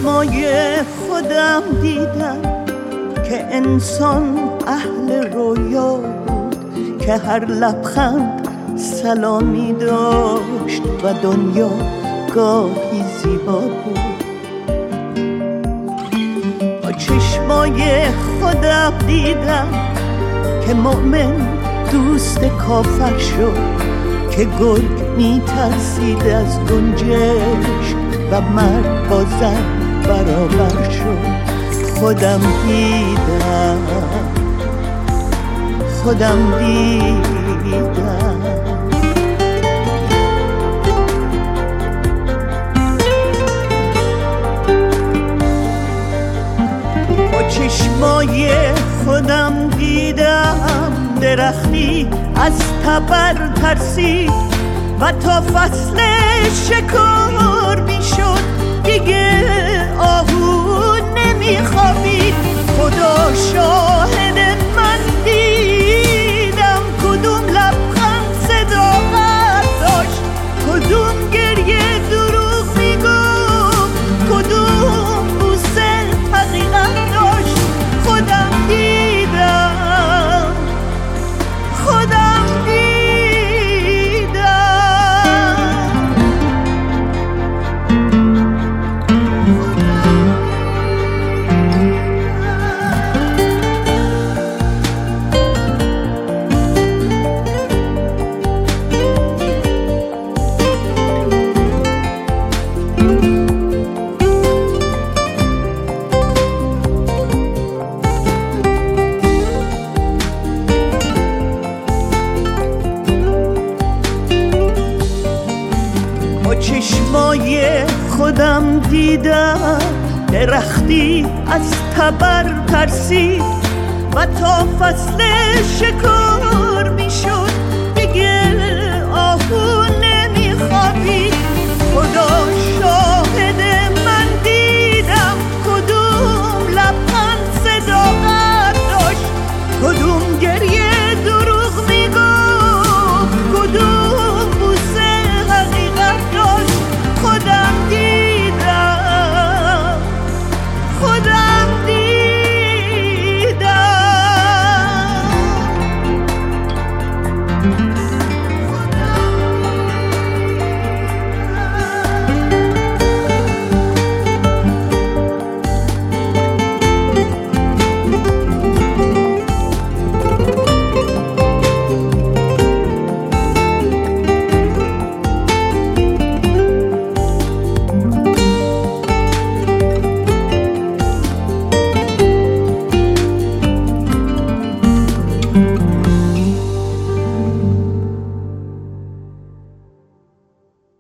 چشمای خودم دیدم که انسان اهل رویا بود، که هر لبخند سلامی داشت و دنیا گاهی زیبا بود. با چشمای خودم دیدم که مؤمن دوست کافر شد، که گرگ میترسید از گنجشک و مرد با زن برابر شد. خودم دیدم با چشمای خودم دیدم درختی از تبر ترسید و تا فصل شکار میشد دیگه آهو نمیخوابید. خدا شاهد من دیدم کدوم لبخند صداقت داشت، کدوم گریه دروغ میگفت، کدوم بوسه حقیقت داشت. خودم دیدم چشمای خودم دیدم درختی از تبر ترسید و تا فصل شکار